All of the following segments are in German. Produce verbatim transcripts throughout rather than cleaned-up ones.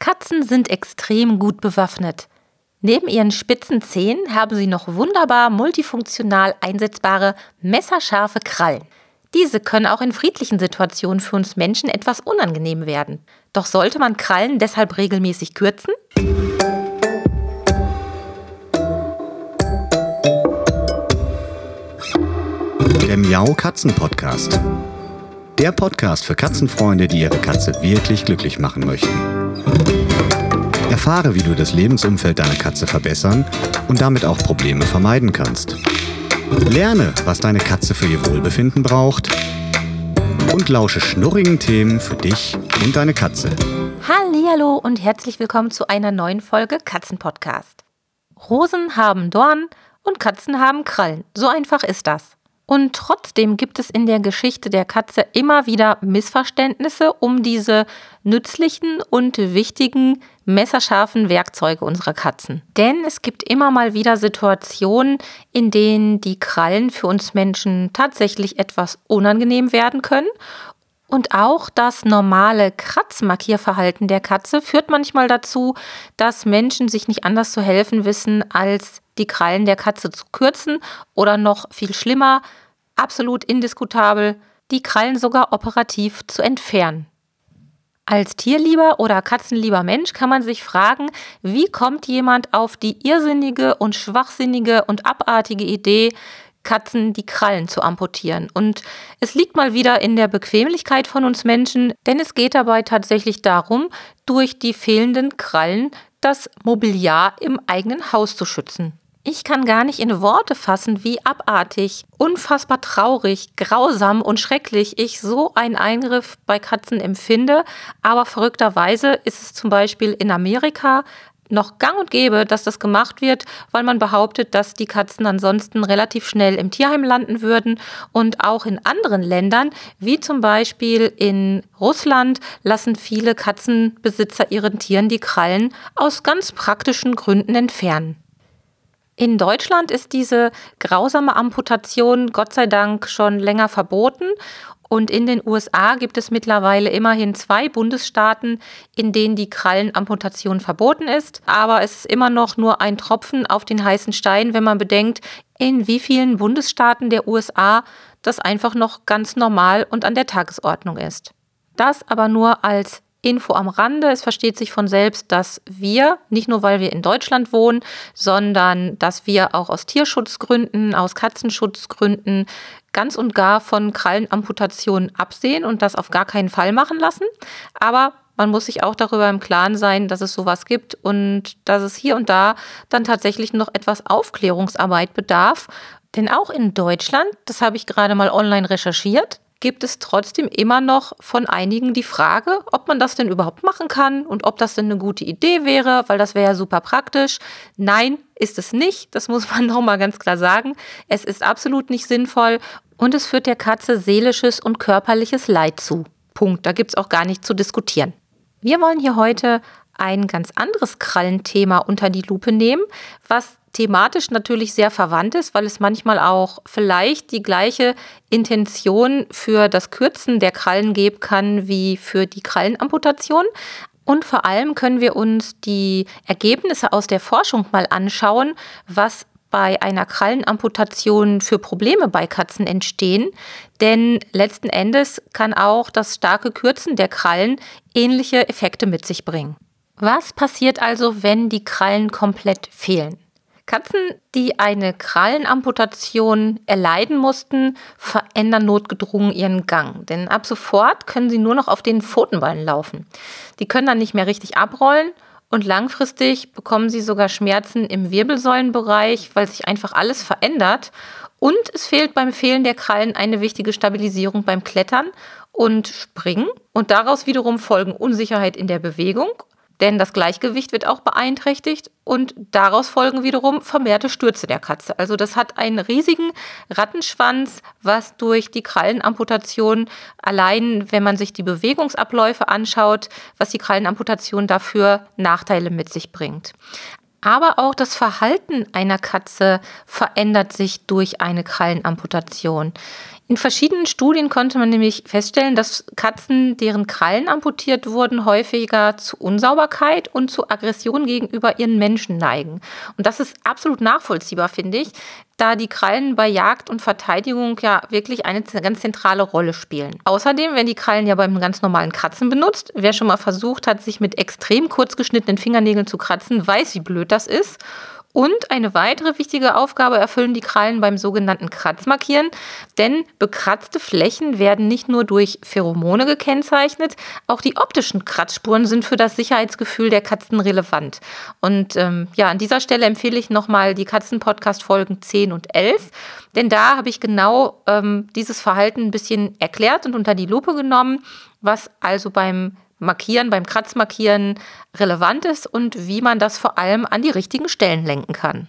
Katzen sind extrem gut bewaffnet. Neben ihren spitzen Zähnen haben sie noch wunderbar multifunktional einsetzbare, messerscharfe Krallen. Diese können auch in friedlichen Situationen für uns Menschen etwas unangenehm werden. Doch sollte man Krallen deshalb regelmäßig kürzen? Der Miau-Katzen-Podcast. Der Podcast für Katzenfreunde, die ihre Katze wirklich glücklich machen möchten. Erfahre, wie du das Lebensumfeld deiner Katze verbessern und damit auch Probleme vermeiden kannst. Lerne, was deine Katze für ihr Wohlbefinden braucht und lausche schnurrigen Themen für dich und deine Katze. Hallihallo und herzlich willkommen zu einer neuen Folge Katzenpodcast. Rosen haben Dornen und Katzen haben Krallen. So einfach ist das. Und trotzdem gibt es in der Geschichte der Katze immer wieder Missverständnisse um diese nützlichen und wichtigen, messerscharfen Werkzeuge unserer Katzen. Denn es gibt immer mal wieder Situationen, in denen die Krallen für uns Menschen tatsächlich etwas unangenehm werden können. Und auch das normale Kratzmarkierverhalten der Katze führt manchmal dazu, dass Menschen sich nicht anders zu helfen wissen, als die Krallen der Katze zu kürzen oder noch viel schlimmer, absolut indiskutabel, die Krallen sogar operativ zu entfernen. Als tierlieber oder katzenlieber Mensch kann man sich fragen, wie kommt jemand auf die irrsinnige und schwachsinnige und abartige Idee, Katzen die Krallen zu amputieren. Und es liegt mal wieder in der Bequemlichkeit von uns Menschen, denn es geht dabei tatsächlich darum, durch die fehlenden Krallen das Mobiliar im eigenen Haus zu schützen. Ich kann gar nicht in Worte fassen, wie abartig, unfassbar traurig, grausam und schrecklich ich so einen Eingriff bei Katzen empfinde. Aber verrückterweise ist es zum Beispiel in Amerika noch gang und gäbe, dass das gemacht wird, weil man behauptet, dass die Katzen ansonsten relativ schnell im Tierheim landen würden. Und auch in anderen Ländern, wie zum Beispiel in Russland, lassen viele Katzenbesitzer ihren Tieren die Krallen aus ganz praktischen Gründen entfernen. In Deutschland ist diese grausame Amputation Gott sei Dank schon länger verboten. Und in den U S A gibt es mittlerweile immerhin zwei Bundesstaaten, in denen die Krallenamputation verboten ist. Aber es ist immer noch nur ein Tropfen auf den heißen Stein, wenn man bedenkt, in wie vielen Bundesstaaten der U S A das einfach noch ganz normal und an der Tagesordnung ist. Das aber nur als Info am Rande. Es versteht sich von selbst, dass wir, nicht nur weil wir in Deutschland wohnen, sondern dass wir auch aus Tierschutzgründen, aus Katzenschutzgründen ganz und gar von Krallenamputationen absehen und das auf gar keinen Fall machen lassen. Aber man muss sich auch darüber im Klaren sein, dass es sowas gibt und dass es hier und da dann tatsächlich noch etwas Aufklärungsarbeit bedarf. Denn auch in Deutschland, das habe ich gerade mal online recherchiert, gibt es trotzdem immer noch von einigen die Frage, ob man das denn überhaupt machen kann und ob das denn eine gute Idee wäre, weil das wäre ja super praktisch. Nein, ist es nicht. Das muss man nochmal ganz klar sagen. Es ist absolut nicht sinnvoll und es führt der Katze seelisches und körperliches Leid zu. Punkt. Da gibt es auch gar nicht zu diskutieren. Wir wollen hier heute ein ganz anderes Krallenthema unter die Lupe nehmen, was thematisch natürlich sehr verwandt ist, weil es manchmal auch vielleicht die gleiche Intention für das Kürzen der Krallen geben kann wie für die Krallenamputation. Und vor allem können wir uns die Ergebnisse aus der Forschung mal anschauen, was bei einer Krallenamputation für Probleme bei Katzen entstehen. Denn letzten Endes kann auch das starke Kürzen der Krallen ähnliche Effekte mit sich bringen. Was passiert also, wenn die Krallen komplett fehlen? Katzen, die eine Krallenamputation erleiden mussten, verändern notgedrungen ihren Gang. Denn ab sofort können sie nur noch auf den Pfotenballen laufen. Die können dann nicht mehr richtig abrollen und langfristig bekommen sie sogar Schmerzen im Wirbelsäulenbereich, weil sich einfach alles verändert. Und es fehlt beim Fehlen der Krallen eine wichtige Stabilisierung beim Klettern und Springen. Und daraus wiederum folgen Unsicherheit in der Bewegung. Denn das Gleichgewicht wird auch beeinträchtigt und daraus folgen wiederum vermehrte Stürze der Katze. Also das hat einen riesigen Rattenschwanz, was durch die Krallenamputation allein, wenn man sich die Bewegungsabläufe anschaut, was die Krallenamputation dafür Nachteile mit sich bringt. Aber auch das Verhalten einer Katze verändert sich durch eine Krallenamputation. In verschiedenen Studien konnte man nämlich feststellen, dass Katzen, deren Krallen amputiert wurden, häufiger zu Unsauberkeit und zu Aggression gegenüber ihren Menschen neigen. Und das ist absolut nachvollziehbar, finde ich, da die Krallen bei Jagd und Verteidigung ja wirklich eine ganz zentrale Rolle spielen. Außerdem werden die Krallen ja beim ganz normalen Kratzen benutzt. Wer schon mal versucht hat, sich mit extrem kurz geschnittenen Fingernägeln zu kratzen, weiß, wie blöd das ist. Und eine weitere wichtige Aufgabe erfüllen die Krallen beim sogenannten Kratzmarkieren, denn bekratzte Flächen werden nicht nur durch Pheromone gekennzeichnet, auch die optischen Kratzspuren sind für das Sicherheitsgefühl der Katzen relevant. Und ähm, ja, an dieser Stelle empfehle ich nochmal die Katzen-Podcast-Folgen zehn und elf, denn da habe ich genau ähm, dieses Verhalten ein bisschen erklärt und unter die Lupe genommen, was also beim Markieren, beim Kratzmarkieren relevant ist und wie man das vor allem an die richtigen Stellen lenken kann.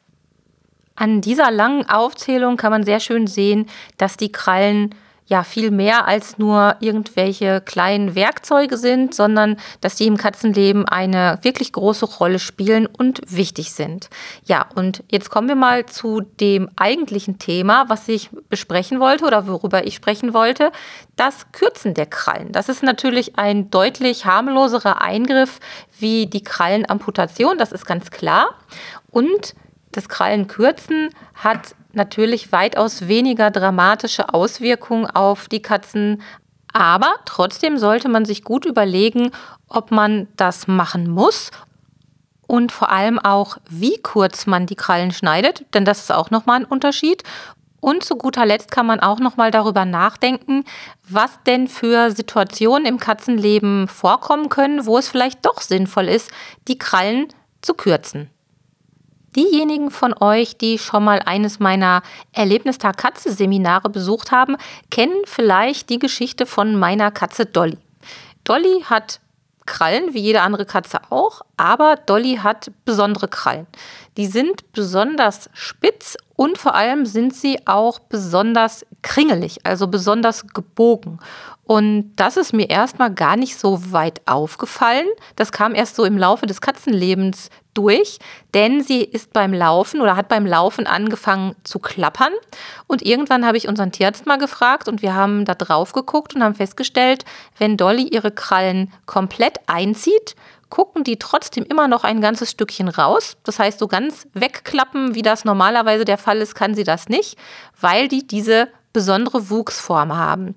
An dieser langen Aufzählung kann man sehr schön sehen, dass die Krallen ja viel mehr als nur irgendwelche kleinen Werkzeuge sind, sondern dass die im Katzenleben eine wirklich große Rolle spielen und wichtig sind. Ja, und jetzt kommen wir mal zu dem eigentlichen Thema, was ich besprechen wollte oder worüber ich sprechen wollte, das Kürzen der Krallen. Das ist natürlich ein deutlich harmloserer Eingriff wie die Krallenamputation, das ist ganz klar. Und das Krallenkürzen hat natürlich weitaus weniger dramatische Auswirkungen auf die Katzen. Aber trotzdem sollte man sich gut überlegen, ob man das machen muss und vor allem auch, wie kurz man die Krallen schneidet, denn das ist auch nochmal ein Unterschied. Und zu guter Letzt kann man auch nochmal darüber nachdenken, was denn für Situationen im Katzenleben vorkommen können, wo es vielleicht doch sinnvoll ist, die Krallen zu kürzen. Diejenigen von euch, die schon mal eines meiner Erlebnistag-Katze-Seminare besucht haben, kennen vielleicht die Geschichte von meiner Katze Dolly. Dolly hat Krallen, wie jede andere Katze auch, aber Dolly hat besondere Krallen. Die sind besonders spitz und vor allem sind sie auch besonders kringelig, also besonders gebogen. Und das ist mir erstmal gar nicht so weit aufgefallen. Das kam erst so im Laufe des Katzenlebens durch, denn sie ist beim Laufen oder hat beim Laufen angefangen zu klappern. Und irgendwann habe ich unseren Tierarzt mal gefragt und wir haben da drauf geguckt und haben festgestellt, wenn Dolly ihre Krallen komplett einzieht, gucken die trotzdem immer noch ein ganzes Stückchen raus. Das heißt, so ganz wegklappen, wie das normalerweise der Fall ist, kann sie das nicht, weil die diese besondere Wuchsform haben.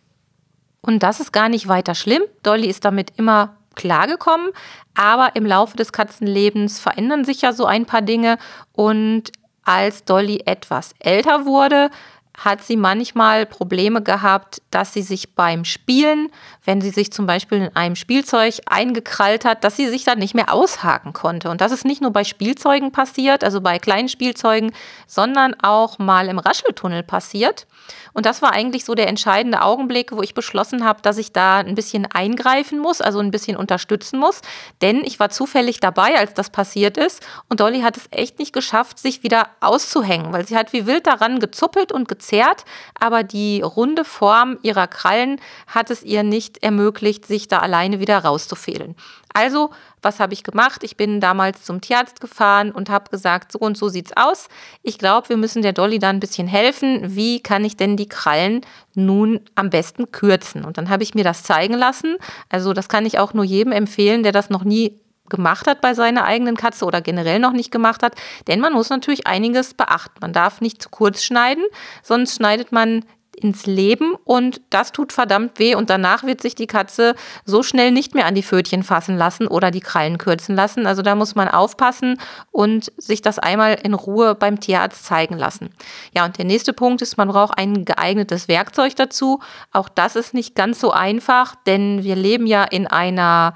Und das ist gar nicht weiter schlimm. Dolly ist damit immer klargekommen, aber im Laufe des Katzenlebens verändern sich ja so ein paar Dinge und als Dolly etwas älter wurde, hat sie manchmal Probleme gehabt, dass sie sich beim Spielen, wenn sie sich zum Beispiel in einem Spielzeug eingekrallt hat, dass sie sich dann nicht mehr aushaken konnte. Und das ist nicht nur bei Spielzeugen passiert, also bei kleinen Spielzeugen, sondern auch mal im Rascheltunnel passiert. Und das war eigentlich so der entscheidende Augenblick, wo ich beschlossen habe, dass ich da ein bisschen eingreifen muss, also ein bisschen unterstützen muss. Denn ich war zufällig dabei, als das passiert ist. Und Dolly hat es echt nicht geschafft, sich wieder auszuhängen, weil sie hat wie wild daran gezuppelt und gezerrt. Aber die runde Form ihrer Krallen hat es ihr nicht ermöglicht, sich da alleine wieder rauszufädeln. Also, was habe ich gemacht? Ich bin damals zum Tierarzt gefahren und habe gesagt, so und so sieht's aus. Ich glaube, wir müssen der Dolly da ein bisschen helfen. Wie kann ich denn die Krallen nun am besten kürzen? Und dann habe ich mir das zeigen lassen. Also das kann ich auch nur jedem empfehlen, der das noch nie gemacht hat bei seiner eigenen Katze oder generell noch nicht gemacht hat. Denn man muss natürlich einiges beachten. Man darf nicht zu kurz schneiden, sonst schneidet man ins Leben und das tut verdammt weh und danach wird sich die Katze so schnell nicht mehr an die Pfötchen fassen lassen oder die Krallen kürzen lassen. Also da muss man aufpassen und sich das einmal in Ruhe beim Tierarzt zeigen lassen. Ja, und der nächste Punkt ist, man braucht ein geeignetes Werkzeug dazu. Auch das ist nicht ganz so einfach, denn wir leben ja in einer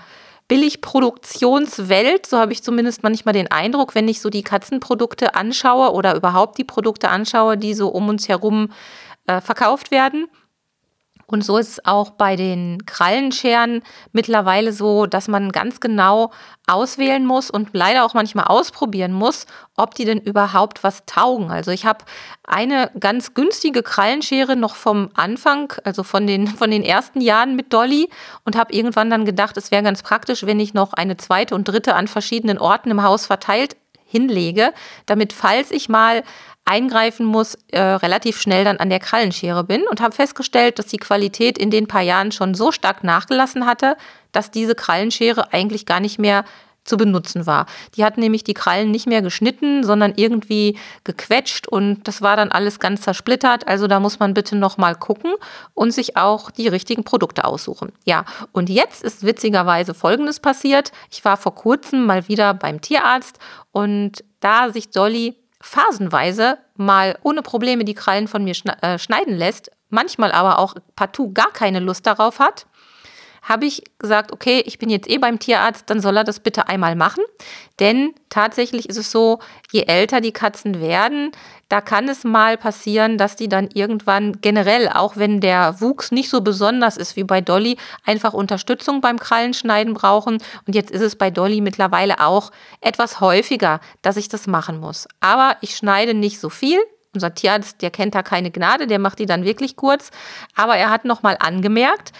Billigproduktionswelt, so habe ich zumindest manchmal den Eindruck, wenn ich so die Katzenprodukte anschaue oder überhaupt die Produkte anschaue, die so um uns herum äh, verkauft werden. Und so ist es auch bei den Krallenscheren mittlerweile so, dass man ganz genau auswählen muss und leider auch manchmal ausprobieren muss, ob die denn überhaupt was taugen. Also ich habe eine ganz günstige Krallenschere noch vom Anfang, also von den, von den ersten Jahren mit Dolly und habe irgendwann dann gedacht, es wäre ganz praktisch, wenn ich noch eine zweite und dritte an verschiedenen Orten im Haus verteilt hinlege, damit, falls ich mal eingreifen muss, äh, relativ schnell dann an der Krallenschere bin und habe festgestellt, dass die Qualität in den paar Jahren schon so stark nachgelassen hatte, dass diese Krallenschere eigentlich gar nicht mehr zu benutzen war. Die hat nämlich die Krallen nicht mehr geschnitten, sondern irgendwie gequetscht und das war dann alles ganz zersplittert. Also da muss man bitte nochmal gucken und sich auch die richtigen Produkte aussuchen. Ja, und jetzt ist witzigerweise Folgendes passiert. Ich war vor kurzem mal wieder beim Tierarzt und da sich Dolly phasenweise mal ohne Probleme die Krallen von mir schneiden lässt, manchmal aber auch partout gar keine Lust darauf hat, habe ich gesagt, okay, ich bin jetzt eh beim Tierarzt, dann soll er das bitte einmal machen. Denn tatsächlich ist es so, je älter die Katzen werden, da kann es mal passieren, dass die dann irgendwann generell, auch wenn der Wuchs nicht so besonders ist wie bei Dolly, einfach Unterstützung beim Krallenschneiden brauchen. Und jetzt ist es bei Dolly mittlerweile auch etwas häufiger, dass ich das machen muss. Aber ich schneide nicht so viel. Unser Tierarzt, der kennt da keine Gnade, der macht die dann wirklich kurz. Aber er hat nochmal angemerkt,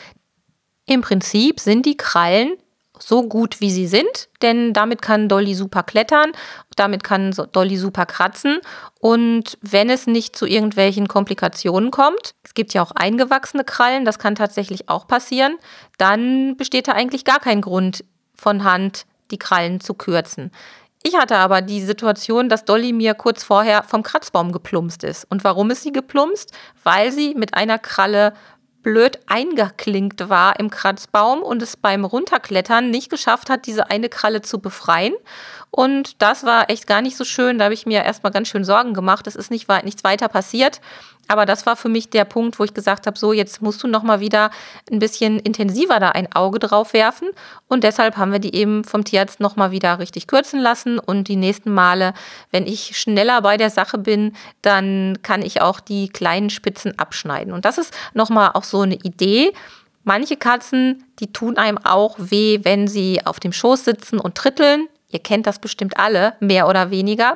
im Prinzip sind die Krallen so gut, wie sie sind, denn damit kann Dolly super klettern, damit kann Dolly super kratzen und wenn es nicht zu irgendwelchen Komplikationen kommt, es gibt ja auch eingewachsene Krallen, das kann tatsächlich auch passieren, dann besteht da eigentlich gar kein Grund, von Hand die Krallen zu kürzen. Ich hatte aber die Situation, dass Dolly mir kurz vorher vom Kratzbaum geplumpst ist. Und warum ist sie geplumpst? Weil sie mit einer Kralle blöd eingeklinkt war im Kratzbaum und es beim Runterklettern nicht geschafft hat, diese eine Kralle zu befreien. Und das war echt gar nicht so schön. Da habe ich mir erstmal ganz schön Sorgen gemacht. Es ist nicht, nichts weiter passiert. Aber das war für mich der Punkt, wo ich gesagt habe, so, jetzt musst du nochmal wieder ein bisschen intensiver da ein Auge drauf werfen. Und deshalb haben wir die eben vom Tierarzt nochmal wieder richtig kürzen lassen. Und die nächsten Male, wenn ich schneller bei der Sache bin, dann kann ich auch die kleinen Spitzen abschneiden. Und das ist nochmal auch so eine Idee. Manche Katzen, die tun einem auch weh, wenn sie auf dem Schoß sitzen und tritteln. Ihr kennt das bestimmt alle, mehr oder weniger.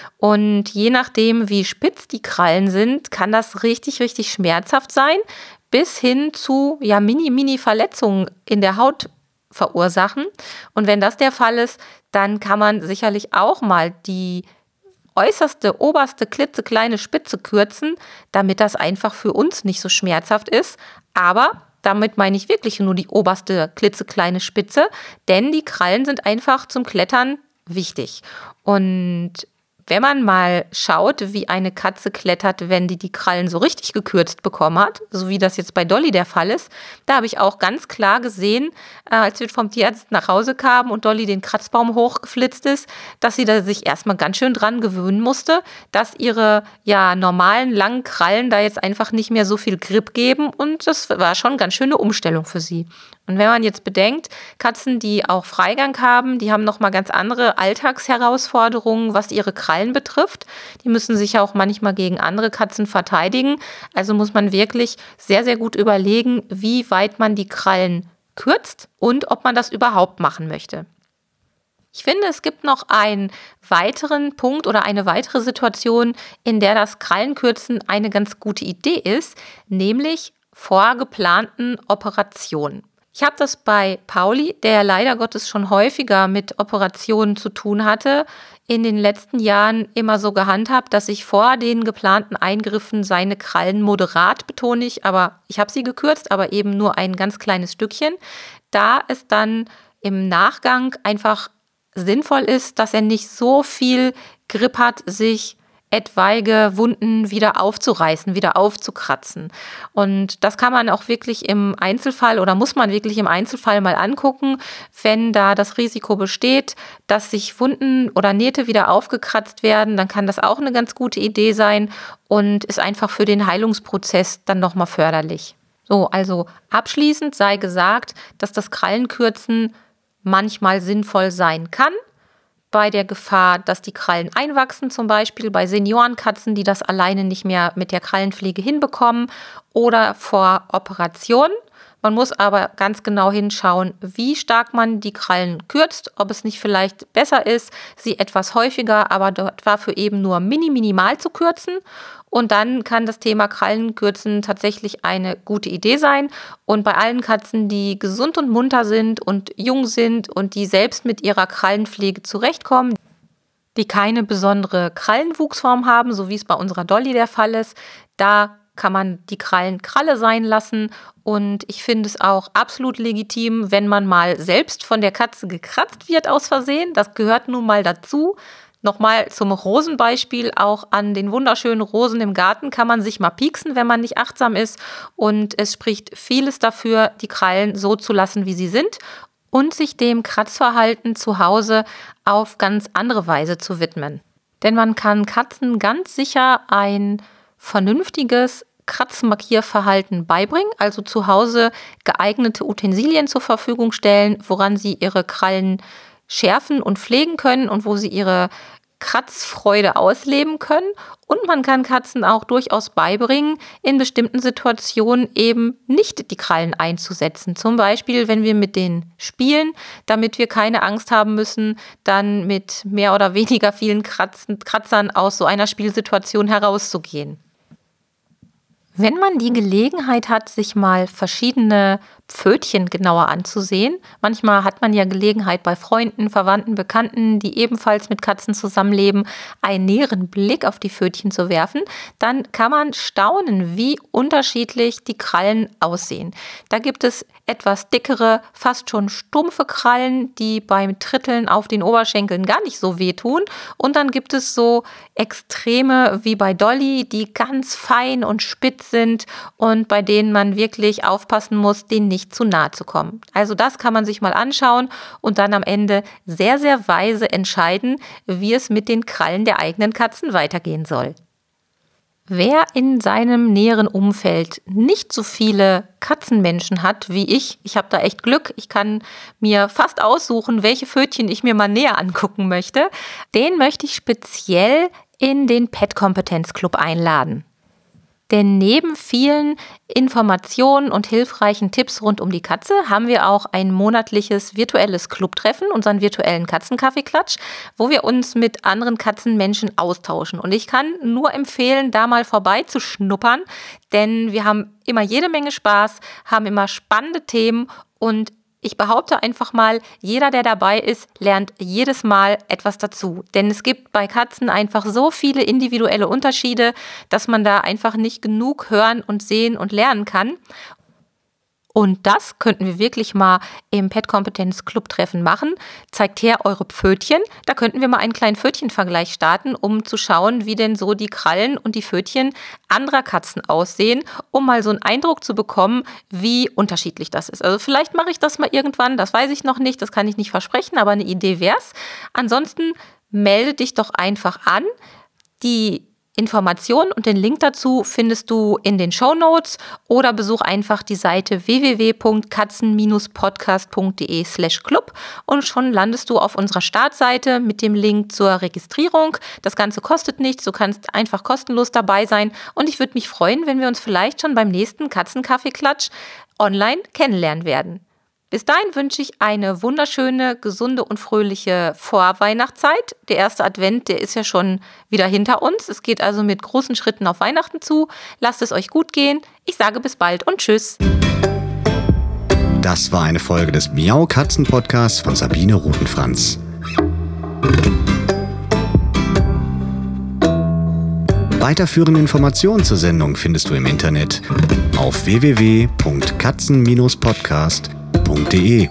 Und je nachdem, wie spitz die Krallen sind, kann das richtig, richtig schmerzhaft sein, bis hin zu ja, Mini-Mini-Verletzungen in der Haut verursachen. Und wenn das der Fall ist, dann kann man sicherlich auch mal die äußerste, oberste, klitzekleine Spitze kürzen, damit das einfach für uns nicht so schmerzhaft ist. Aber damit meine ich wirklich nur die oberste klitzekleine Spitze, denn die Krallen sind einfach zum Klettern wichtig. Und wenn man mal schaut, wie eine Katze klettert, wenn die die Krallen so richtig gekürzt bekommen hat, so wie das jetzt bei Dolly der Fall ist, da habe ich auch ganz klar gesehen, als wir vom Tierarzt nach Hause kamen und Dolly den Kratzbaum hochgeflitzt ist, dass sie da sich erstmal ganz schön dran gewöhnen musste, dass ihre ja normalen langen Krallen da jetzt einfach nicht mehr so viel Grip geben und das war schon eine ganz schöne Umstellung für sie. Und wenn man jetzt bedenkt, Katzen, die auch Freigang haben, die haben nochmal ganz andere Alltagsherausforderungen, was ihre Krallen betrifft. Die müssen sich ja auch manchmal gegen andere Katzen verteidigen. Also muss man wirklich sehr, sehr gut überlegen, wie weit man die Krallen kürzt und ob man das überhaupt machen möchte. Ich finde, es gibt noch einen weiteren Punkt oder eine weitere Situation, in der das Krallenkürzen eine ganz gute Idee ist, nämlich vor geplanten Operationen. Ich habe das bei Pauli, der leider Gottes schon häufiger mit Operationen zu tun hatte, in den letzten Jahren immer so gehandhabt, dass ich vor den geplanten Eingriffen seine Krallen moderat, betone ich, aber ich habe sie gekürzt, aber eben nur ein ganz kleines Stückchen, da es dann im Nachgang einfach sinnvoll ist, dass er nicht so viel Grip hat, sich etwaige Wunden wieder aufzureißen, wieder aufzukratzen. Und das kann man auch wirklich im Einzelfall oder muss man wirklich im Einzelfall mal angucken, wenn da das Risiko besteht, dass sich Wunden oder Nähte wieder aufgekratzt werden, dann kann das auch eine ganz gute Idee sein und ist einfach für den Heilungsprozess dann nochmal förderlich. So, also abschließend sei gesagt, dass das Krallenkürzen manchmal sinnvoll sein kann, bei der Gefahr, dass die Krallen einwachsen, zum Beispiel bei Seniorenkatzen, die das alleine nicht mehr mit der Krallenpflege hinbekommen oder vor Operationen. Man muss aber ganz genau hinschauen, wie stark man die Krallen kürzt, ob es nicht vielleicht besser ist, sie etwas häufiger, aber dafür eben nur mini minimal zu kürzen. Und dann kann das Thema Krallenkürzen tatsächlich eine gute Idee sein. Und bei allen Katzen, die gesund und munter sind und jung sind und die selbst mit ihrer Krallenpflege zurechtkommen, die keine besondere Krallenwuchsform haben, so wie es bei unserer Dolly der Fall ist. Da kann man die Krallen Kralle sein lassen und ich finde es auch absolut legitim, wenn man mal selbst von der Katze gekratzt wird aus Versehen. Das gehört nun mal dazu. Nochmal zum Rosenbeispiel, auch an den wunderschönen Rosen im Garten kann man sich mal pieksen, wenn man nicht achtsam ist. Und es spricht vieles dafür, die Krallen so zu lassen, wie sie sind und sich dem Kratzverhalten zu Hause auf ganz andere Weise zu widmen. Denn man kann Katzen ganz sicher ein vernünftiges Kratzmarkierverhalten beibringen, also zu Hause geeignete Utensilien zur Verfügung stellen, woran sie ihre Krallen schärfen und pflegen können und wo sie ihre Kratzfreude ausleben können. Und man kann Katzen auch durchaus beibringen, in bestimmten Situationen eben nicht die Krallen einzusetzen. Zum Beispiel, wenn wir mit denen spielen, damit wir keine Angst haben müssen, dann mit mehr oder weniger vielen Kratzen, Kratzern aus so einer Spielsituation herauszugehen. Wenn man die Gelegenheit hat, sich mal verschiedene Pfötchen genauer anzusehen, manchmal hat man ja Gelegenheit bei Freunden, Verwandten, Bekannten, die ebenfalls mit Katzen zusammenleben, einen näheren Blick auf die Pfötchen zu werfen, dann kann man staunen, wie unterschiedlich die Krallen aussehen. Da gibt es etwas dickere, fast schon stumpfe Krallen, die beim Tritteln auf den Oberschenkeln gar nicht so wehtun. Und dann gibt es so Extreme wie bei Dolly, die ganz fein und spitz sind und bei denen man wirklich aufpassen muss, denen nicht zu nahe zu kommen. Also das kann man sich mal anschauen und dann am Ende sehr, sehr weise entscheiden, wie es mit den Krallen der eigenen Katzen weitergehen soll. Wer in seinem näheren Umfeld nicht so viele Katzenmenschen hat wie ich, ich habe da echt Glück, ich kann mir fast aussuchen, welche Pfötchen ich mir mal näher angucken möchte, den möchte ich speziell in den Pet-Kompetenz-Club einladen. Denn neben vielen Informationen und hilfreichen Tipps rund um die Katze haben wir auch ein monatliches virtuelles Clubtreffen, unseren virtuellen Katzenkaffeeklatsch, wo wir uns mit anderen Katzenmenschen austauschen. Und ich kann nur empfehlen, da mal vorbeizuschnuppern, denn wir haben immer jede Menge Spaß, haben immer spannende Themen und ich behaupte einfach mal, jeder, der dabei ist, lernt jedes Mal etwas dazu. Denn es gibt bei Katzen einfach so viele individuelle Unterschiede, dass man da einfach nicht genug hören und sehen und lernen kann. Und das könnten wir wirklich mal im Pet-Kompetenz-Club-Treffen machen. Zeigt her eure Pfötchen. Da könnten wir mal einen kleinen Pfötchenvergleich starten, um zu schauen, wie denn so die Krallen und die Pfötchen anderer Katzen aussehen, um mal so einen Eindruck zu bekommen, wie unterschiedlich das ist. Also vielleicht mache ich das mal irgendwann, das weiß ich noch nicht, das kann ich nicht versprechen, aber eine Idee wär's. Ansonsten melde dich doch einfach an. Die Informationen und den Link dazu findest du in den Shownotes oder besuch einfach die Seite w w w punkt katzen podcast punkt de slash club und schon landest du auf unserer Startseite mit dem Link zur Registrierung. Das Ganze kostet nichts, du kannst einfach kostenlos dabei sein und ich würde mich freuen, wenn wir uns vielleicht schon beim nächsten Katzenkaffeeklatsch online kennenlernen werden. Bis dahin wünsche ich eine wunderschöne, gesunde und fröhliche Vorweihnachtszeit. Der erste Advent, der ist ja schon wieder hinter uns. Es geht also mit großen Schritten auf Weihnachten zu. Lasst es euch gut gehen. Ich sage bis bald und tschüss. Das war eine Folge des Miau Katzen Podcasts von Sabine Rutenfranz. Weiterführende Informationen zur Sendung findest du im Internet auf w w w punkt katzen podcast punkt de.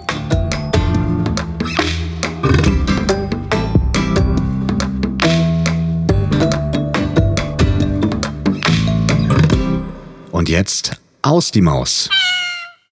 Und jetzt aus die Maus.